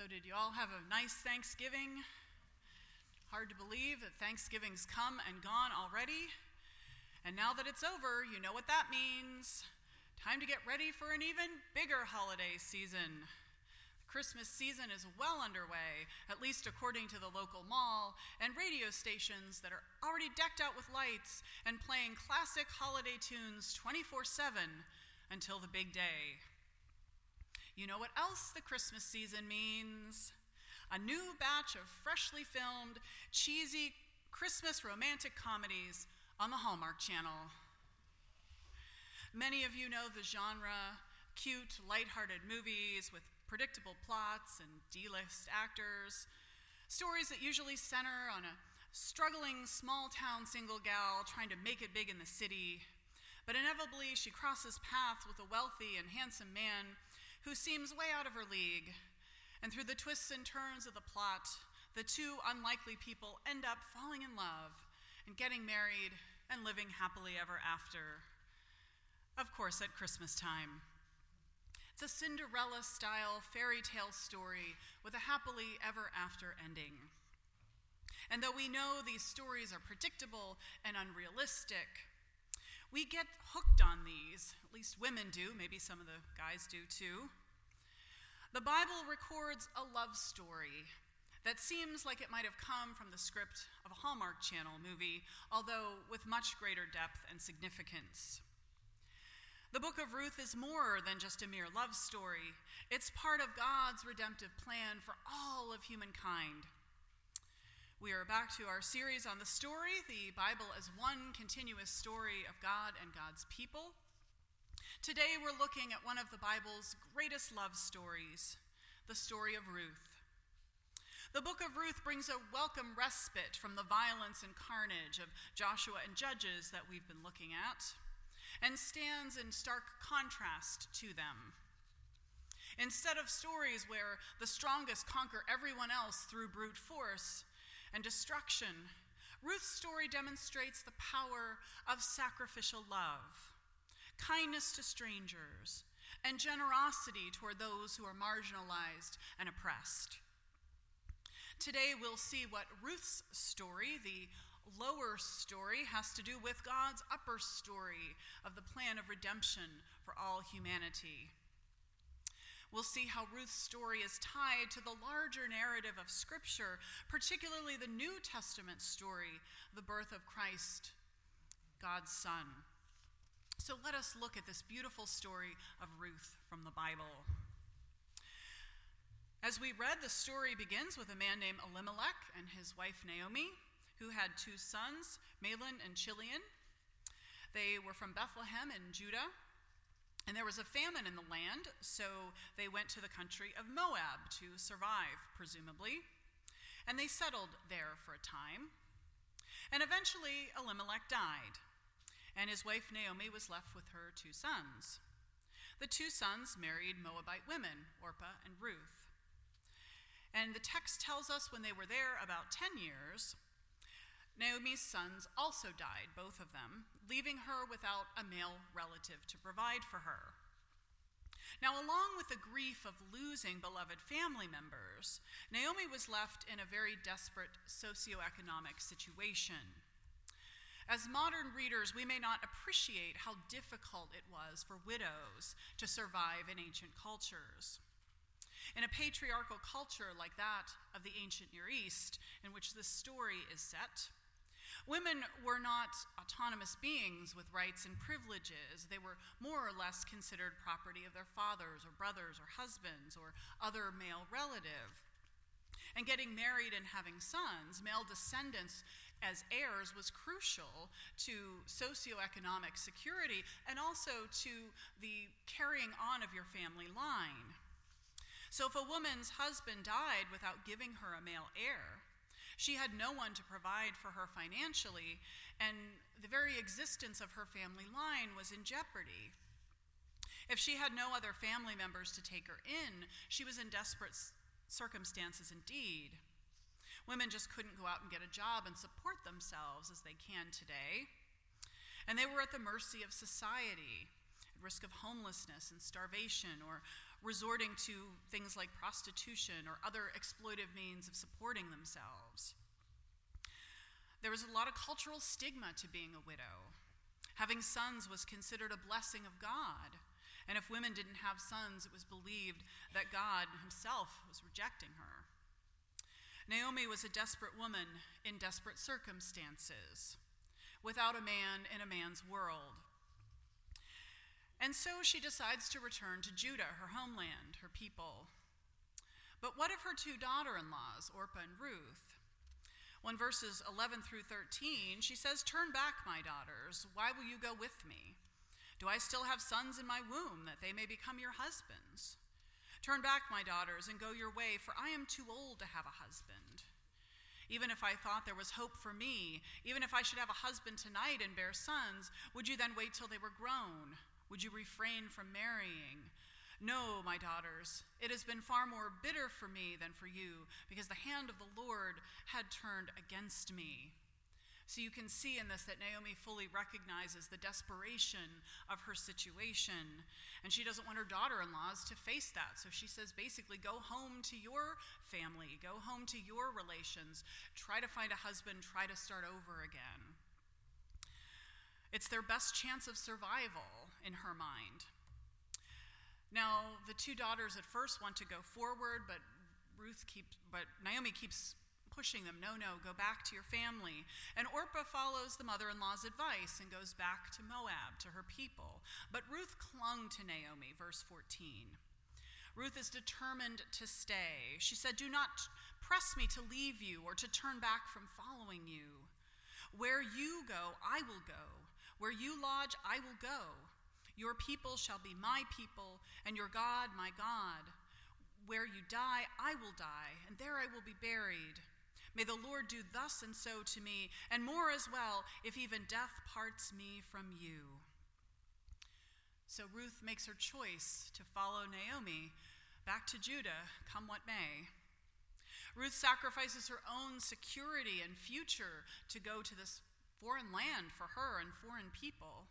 So did you all have a nice Thanksgiving? Hard to believe that Thanksgiving's come and gone already. And now that it's over, you know what that means. Time to get ready for an even bigger holiday season. The Christmas season is well underway, at least according to the local mall, and radio stations that are already decked out with lights and playing classic holiday tunes 24/7 until the big day. You know what else the Christmas season means? A new batch of freshly filmed, cheesy Christmas romantic comedies on the Hallmark Channel. Many of you know the genre, cute, lighthearted movies with predictable plots and D-list actors, stories that usually center on a struggling small-town single gal trying to make it big in the city, but inevitably she crosses paths with a wealthy and handsome man who seems way out of her league. And through the twists and turns of the plot, the two unlikely people end up falling in love and getting married and living happily ever after. Of course, at Christmas time. It's a Cinderella-style fairy tale story with a happily ever after ending. And though we know these stories are predictable and unrealistic, we get hooked on these. At least women do, maybe some of the guys do too. The Bible records a love story that seems like it might have come from the script of a Hallmark Channel movie, although with much greater depth and significance. The book of Ruth is more than just a mere love story. It's part of God's redemptive plan for all of humankind. We are back to our series on the story, the Bible as one continuous story of God and God's people. Today we're looking at one of the Bible's greatest love stories, the story of Ruth. The book of Ruth brings a welcome respite from the violence and carnage of Joshua and Judges that we've been looking at, and stands in stark contrast to them. Instead of stories where the strongest conquer everyone else through brute force and destruction, Ruth's story demonstrates the power of sacrificial love, kindness to strangers, and generosity toward those who are marginalized and oppressed. Today we'll see what Ruth's story, the lower story, has to do with God's upper story of the plan of redemption for all humanity. We'll see how Ruth's story is tied to the larger narrative of Scripture, particularly the New Testament story, the birth of Christ, God's Son. So let us look at this beautiful story of Ruth from the Bible. As we read, the story begins with a man named Elimelech and his wife Naomi, who had two sons, Mahlon and Chilion. They were from Bethlehem in Judah. And there was a famine in the land, so they went to the country of Moab to survive, presumably. And they settled there for a time. And eventually, Elimelech died, and his wife Naomi was left with her two sons. The two sons married Moabite women, Orpah and Ruth. And the text tells us when they were there about 10 years, Naomi's sons also died, both of them, leaving her without a male relative to provide for her. Now, along with the grief of losing beloved family members, Naomi was left in a very desperate socioeconomic situation. As modern readers, we may not appreciate how difficult it was for widows to survive in ancient cultures. In a patriarchal culture like that of the ancient Near East, in which this story is set, women were not autonomous beings with rights and privileges. They were more or less considered property of their fathers or brothers or husbands or other male relative. And getting married and having sons, male descendants as heirs, was crucial to socioeconomic security and also to the carrying on of your family line. So if a woman's husband died without giving her a male heir, she had no one to provide for her financially, and the very existence of her family line was in jeopardy. If she had no other family members to take her in, she was in desperate circumstances indeed. Women just couldn't go out and get a job and support themselves as they can today. And they were at the mercy of society, at risk of homelessness and starvation, or resorting to things like prostitution or other exploitive means of supporting themselves. There was a lot of cultural stigma to being a widow. Having sons was considered a blessing of God, and if women didn't have sons, it was believed that God himself was rejecting her. Naomi was a desperate woman in desperate circumstances, without a man in a man's world. And so she decides to return to Judah, her homeland, her people. But what of her two daughter-in-laws, Orpah and Ruth? Well, in verses 11 through 13, she says, "Turn back, my daughters. Why will you go with me? Do I still have sons in my womb, that they may become your husbands? Turn back, my daughters, and go your way, for I am too old to have a husband. Even if I thought there was hope for me, even if I should have a husband tonight and bear sons, would you then wait till they were grown? Would you refrain from marrying? No, my daughters, it has been far more bitter for me than for you, because the hand of the Lord had turned against me." So you can see in this that Naomi fully recognizes the desperation of her situation, and she doesn't want her daughter-in-laws to face that. So she says, basically, go home to your family, go home to your relations, try to find a husband, try to start over again. It's their best chance of survival in her mind. Now, the two daughters at first want to go forward, but Naomi keeps pushing them. No, go back to your family. And Orpah follows the mother-in-law's advice and goes back to Moab, to her people. But Ruth clung to Naomi, verse 14. Ruth is determined to stay. She said, "Do not press me to leave you or to turn back from following you. Where you go, I will go. Where you lodge, I will go. Your people shall be my people, and your God my God. Where you die, I will die, and there I will be buried. May the Lord do thus and so to me, and more as well, if even death parts me from you." So Ruth makes her choice to follow Naomi back to Judah, come what may. Ruth sacrifices her own security and future to go to this foreign land for her and foreign people.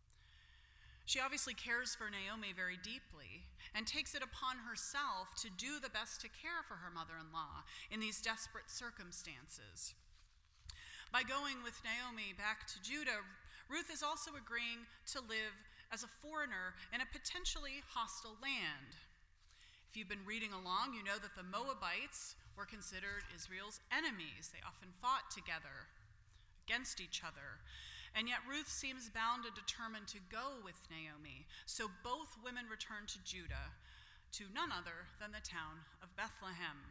She obviously cares for Naomi very deeply and takes it upon herself to do the best to care for her mother-in-law in these desperate circumstances. By going with Naomi back to Judah, Ruth is also agreeing to live as a foreigner in a potentially hostile land. If you've been reading along, you know that the Moabites were considered Israel's enemies. They often fought together against each other. And yet Ruth seems bound and determined to go with Naomi. So both women return to Judah, to none other than the town of Bethlehem.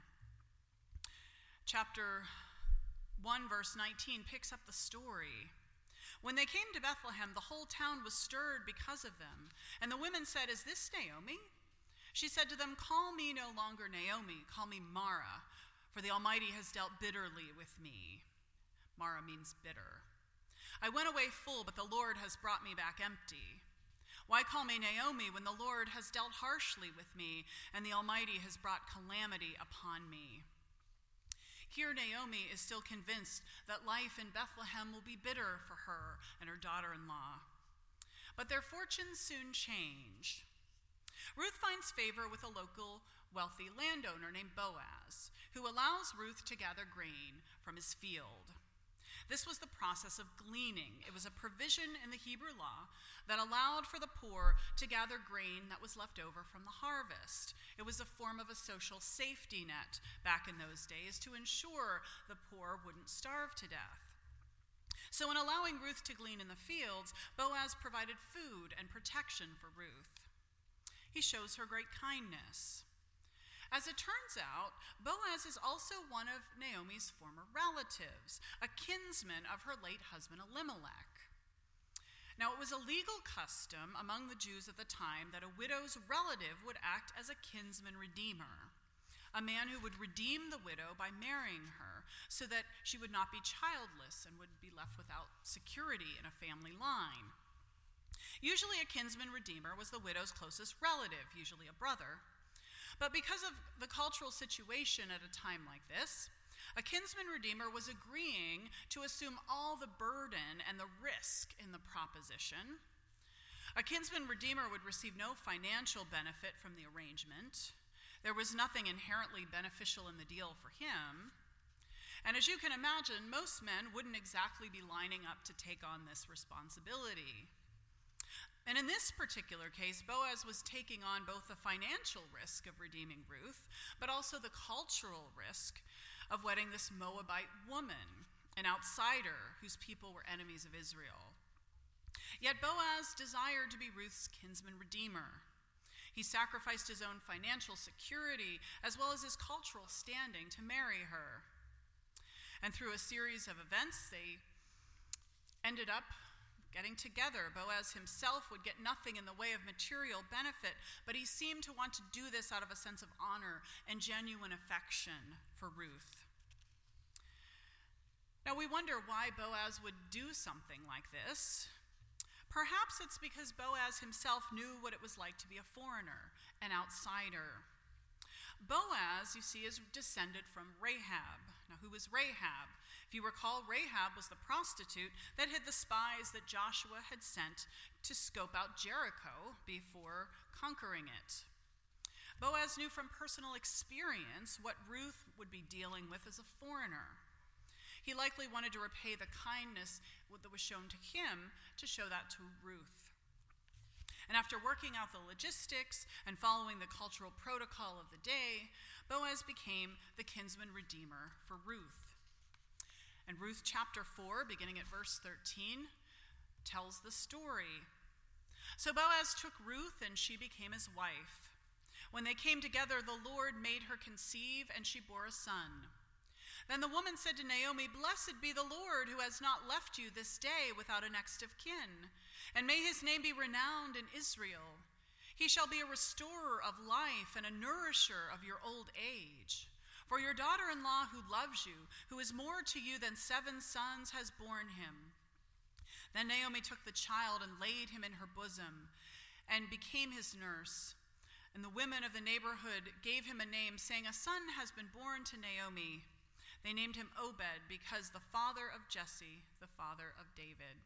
Chapter 1, verse 19 picks up the story. "When they came to Bethlehem, the whole town was stirred because of them. And the women said, 'Is this Naomi?' She said to them, 'Call me no longer Naomi, call me Mara, for the Almighty has dealt bitterly with me.'" Mara means bitter. "I went away full, but the Lord has brought me back empty. Why call me Naomi when the Lord has dealt harshly with me, and the Almighty has brought calamity upon me?" Here Naomi is still convinced that life in Bethlehem will be bitter for her and her daughter-in-law. But their fortunes soon change. Ruth finds favor with a local wealthy landowner named Boaz, who allows Ruth to gather grain from his field. This was the process of gleaning. It was a provision in the Hebrew law that allowed for the poor to gather grain that was left over from the harvest. It was a form of a social safety net back in those days to ensure the poor wouldn't starve to death. So in allowing Ruth to glean in the fields, Boaz provided food and protection for Ruth. He shows her great kindness. As it turns out, Boaz is also one of Naomi's former relatives, a kinsman of her late husband Elimelech. Now, it was a legal custom among the Jews at the time that a widow's relative would act as a kinsman redeemer, a man who would redeem the widow by marrying her so that she would not be childless and would be left without security in a family line. Usually a kinsman redeemer was the widow's closest relative, usually a brother. But because of the cultural situation at a time like this, a kinsman redeemer was agreeing to assume all the burden and the risk in the proposition. A kinsman redeemer would receive no financial benefit from the arrangement. There was nothing inherently beneficial in the deal for him. And as you can imagine, most men wouldn't exactly be lining up to take on this responsibility. And in this particular case, Boaz was taking on both the financial risk of redeeming Ruth, but also the cultural risk of wedding this Moabite woman, an outsider whose people were enemies of Israel. Yet Boaz desired to be Ruth's kinsman redeemer. He sacrificed his own financial security as well as his cultural standing to marry her. And through a series of events, they ended up getting together. Boaz himself would get nothing in the way of material benefit, but he seemed to want to do this out of a sense of honor and genuine affection for Ruth. Now we wonder why Boaz would do something like this. Perhaps it's because Boaz himself knew what it was like to be a foreigner, an outsider. Boaz, you see, is descended from Rahab. Now, who was Rahab? If you recall, Rahab was the prostitute that hid the spies that Joshua had sent to scope out Jericho before conquering it. Boaz knew from personal experience what Ruth would be dealing with as a foreigner. He likely wanted to repay the kindness that was shown to him to show that to Ruth. And after working out the logistics and following the cultural protocol of the day, Boaz became the kinsman redeemer for Ruth. And Ruth chapter 4, beginning at verse 13, tells the story. So Boaz took Ruth, and she became his wife. When they came together, the Lord made her conceive, and she bore a son. Then the woman said to Naomi, "Blessed be the Lord, who has not left you this day without a next of kin. And may his name be renowned in Israel. He shall be a restorer of life and a nourisher of your old age. For your daughter-in-law who loves you, who is more to you than 7 sons, has borne him." Then Naomi took the child and laid him in her bosom and became his nurse. And the women of the neighborhood gave him a name, saying, "A son has been born to Naomi." They named him Obed, because the father of Jesse, the father of David.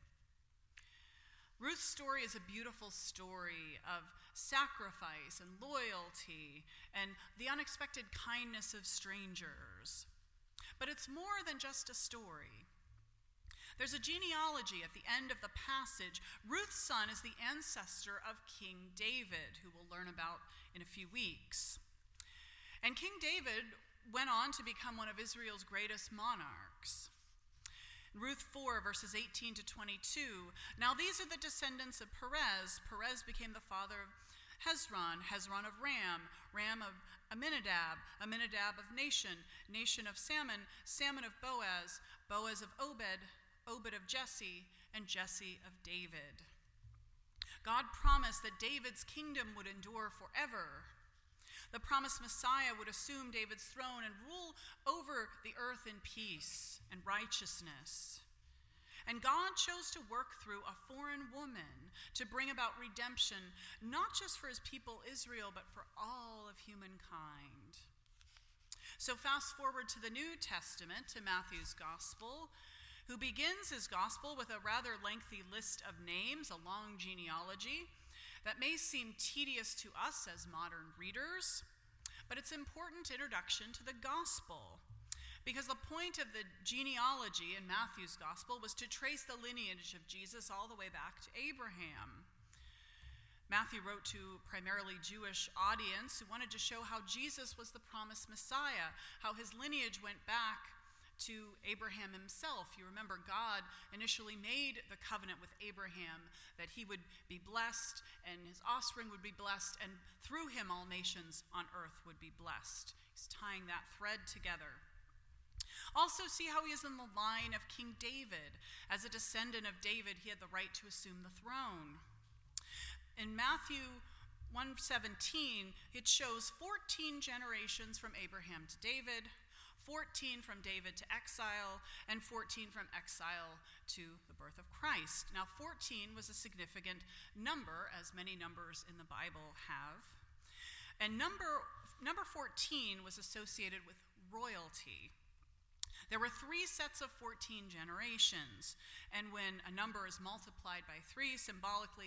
Ruth's story is a beautiful story of sacrifice and loyalty and the unexpected kindness of strangers. But it's more than just a story. There's a genealogy at the end of the passage. Ruth's son is the ancestor of King David, who we'll learn about in a few weeks. And King David went on to become one of Israel's greatest monarchs. Ruth 4, verses 18 to 22. Now these are the descendants of Perez. Perez became the father of Hezron, Hezron of Ram, Ram of Aminadab, Aminadab of Nahshon, Nahshon of Salmon, Salmon of Boaz, Boaz of Obed, Obed of Jesse, and Jesse of David. God promised that David's kingdom would endure forever. The promised Messiah would assume David's throne and rule over the earth in peace and righteousness. And God chose to work through a foreign woman to bring about redemption, not just for his people Israel, but for all of humankind. So fast forward to the New Testament, to Matthew's Gospel, who begins his Gospel with a rather lengthy list of names, a long genealogy, that may seem tedious to us as modern readers, but it's an important introduction to the gospel, because the point of the genealogy in Matthew's gospel was to trace the lineage of Jesus all the way back to Abraham. Matthew wrote to primarily Jewish audience who wanted to show how Jesus was the promised Messiah, how his lineage went back to Abraham himself. You remember God initially made the covenant with Abraham that he would be blessed and his offspring would be blessed, and through him all nations on earth would be blessed. He's tying that thread together. Also see how he is in the line of King David. As a descendant of David, he had the right to assume the throne. In Matthew 1:17, it shows 14 generations from Abraham to David, 14 from David to exile, and 14 from exile to the birth of Christ. Now, 14 was a significant number, as many numbers in the Bible have. And number 14 was associated with royalty. There were 3 sets of 14 generations, and when a number is multiplied by 3, symbolically,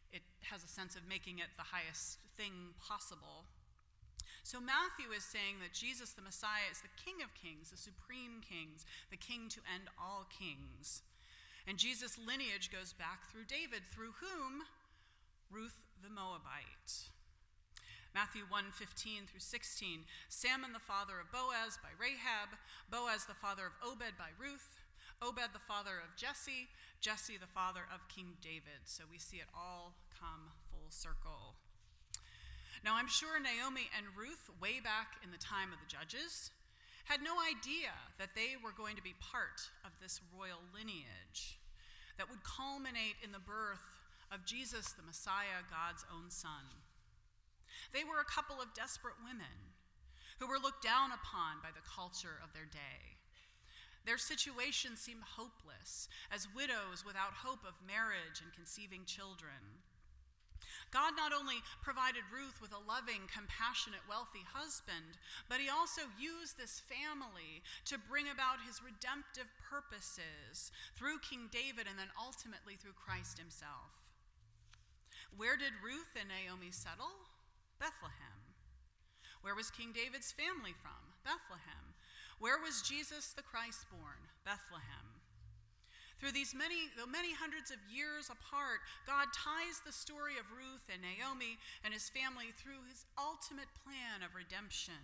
it has a sense of making it the highest thing possible. So Matthew is saying that Jesus, the Messiah, is the King of Kings, the supreme kings, the king to end all kings. And Jesus' lineage goes back through David, through whom? Ruth the Moabite. Matthew 1:15 through 16, Salmon the father of Boaz by Rahab, Boaz the father of Obed by Ruth, Obed the father of Jesse, Jesse the father of King David. So we see it all come full circle. Now I'm sure Naomi and Ruth, way back in the time of the Judges, had no idea that they were going to be part of this royal lineage that would culminate in the birth of Jesus, the Messiah, God's own son. They were a couple of desperate women who were looked down upon by the culture of their day. Their situation seemed hopeless, as widows without hope of marriage and conceiving children. God not only provided Ruth with a loving, compassionate, wealthy husband, but he also used this family to bring about his redemptive purposes through King David and then ultimately through Christ himself. Where did Ruth and Naomi settle? Bethlehem. Where was King David's family from? Bethlehem. Where was Jesus the Christ born? Bethlehem. Through these many hundreds of years apart, God ties the story of Ruth and Naomi and his family through his ultimate plan of redemption.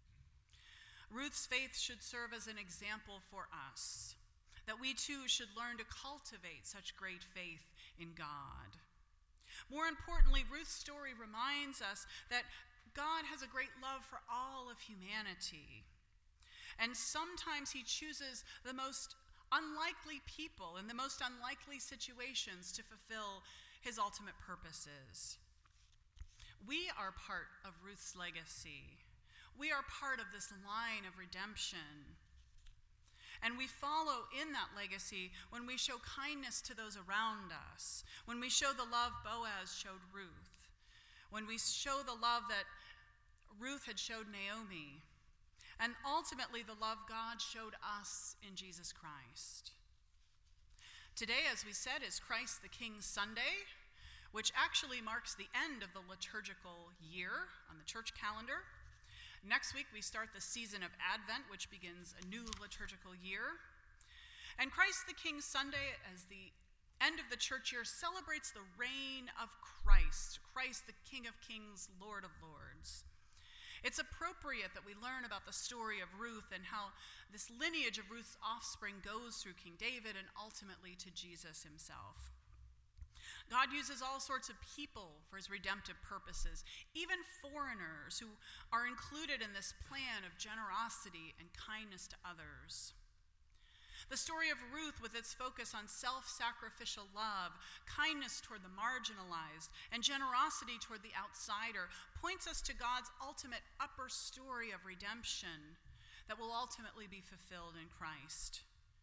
Ruth's faith should serve as an example for us, that we too should learn to cultivate such great faith in God. More importantly, Ruth's story reminds us that God has a great love for all of humanity. And sometimes he chooses the most unlikely people in the most unlikely situations to fulfill his ultimate purposes. We are part of Ruth's legacy. We are part of this line of redemption. And we follow in that legacy when we show kindness to those around us, when we show the love Boaz showed Ruth, when we show the love that Ruth had showed Naomi, and ultimately the love God showed us in Jesus Christ. Today, as we said, is Christ the King Sunday, which actually marks the end of the liturgical year on the church calendar. Next week, we start the season of Advent, which begins a new liturgical year. And Christ the King Sunday, as the end of the church year, celebrates the reign of Christ, Christ the King of Kings, Lord of Lords. It's appropriate that we learn about the story of Ruth and how this lineage of Ruth's offspring goes through King David and ultimately to Jesus himself. God uses all sorts of people for his redemptive purposes, even foreigners who are included in this plan of generosity and kindness to others. The story of Ruth, with its focus on self-sacrificial love, kindness toward the marginalized, and generosity toward the outsider, points us to God's ultimate upper story of redemption that will ultimately be fulfilled in Christ.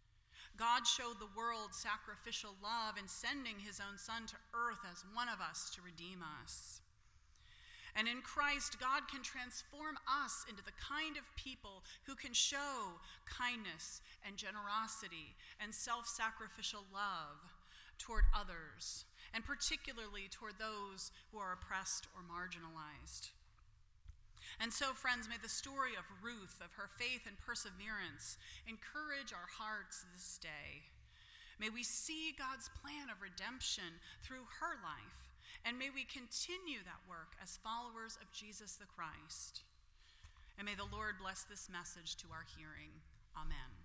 God showed the world sacrificial love in sending his own son to earth as one of us to redeem us. And in Christ, God can transform us into the kind of people who can show kindness and generosity and self-sacrificial love toward others, and particularly toward those who are oppressed or marginalized. And so, friends, may the story of Ruth, of her faith and perseverance, encourage our hearts this day. May we see God's plan of redemption through her life, and may we continue that work as followers of Jesus the Christ. And may the Lord bless this message to our hearing. Amen.